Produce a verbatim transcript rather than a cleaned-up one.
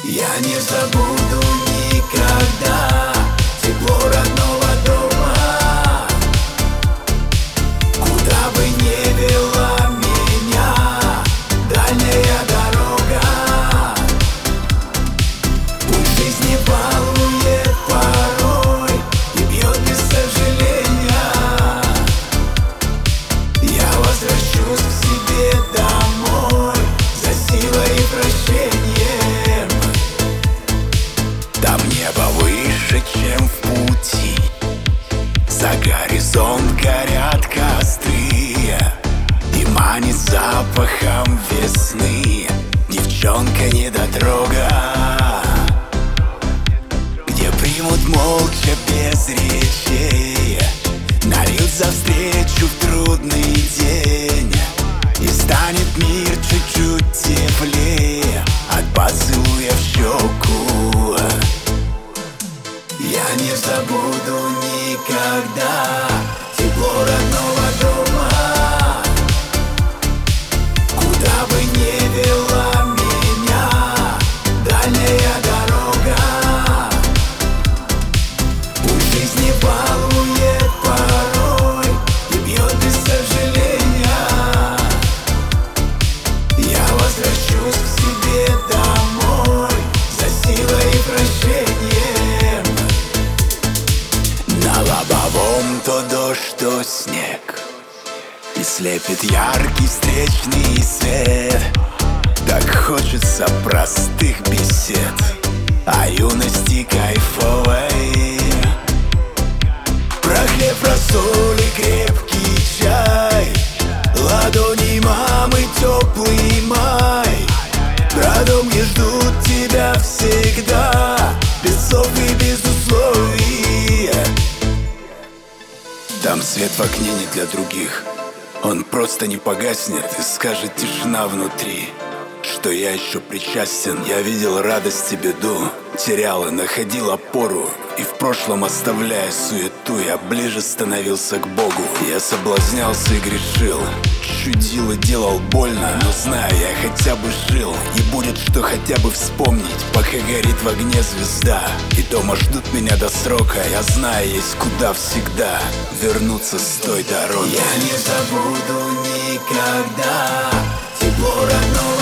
Я не забуду никогда тепло родного дома. Куда бы ни вела меня дальняя дорога, пусть жизнь не балует порой и бьет без сожаления. Я возвращусь к себе домой за силой и прощением. Там небо выше, чем в пути, за горизонт горят костры, и манит запахом весны девчонка недотрога, где примут молча без речей, нальют за встречу в трудный день, и станет мир чуть-чуть теплее от поцелуя в щеку. Я не забуду никогда тепло родного дома. Куда бы ни вела меня дальняя дорога, пусть жизнь не балует порой и бьет без сожаления. Я возвращусь к себе домой за силой и прощением. На лобовом то дождь, то снег, и слепит яркий встречный свет. Так хочется простых бесед о юности кайфовой, про хлеб, про соль и крепкий чай, ладони мамы, теплый май, про дом, где ждут тебя всегда, без слов и без условий. Там свет в окне не для других, он просто не погаснет, и скажет тишина внутри, что я еще причастен. Я видел радость и беду, терял и находил опору, и в прошлом, оставляя суету, я ближе становился к Богу. Я соблазнялся и грешил, чудил и делал больно, но знаю, я хотя бы жил, и будет что хотя бы вспомнить, пока горит в огне звезда. И дома ждут меня до срока, я знаю, есть куда всегда вернуться с той дороги. Я не забуду никогда тепло родного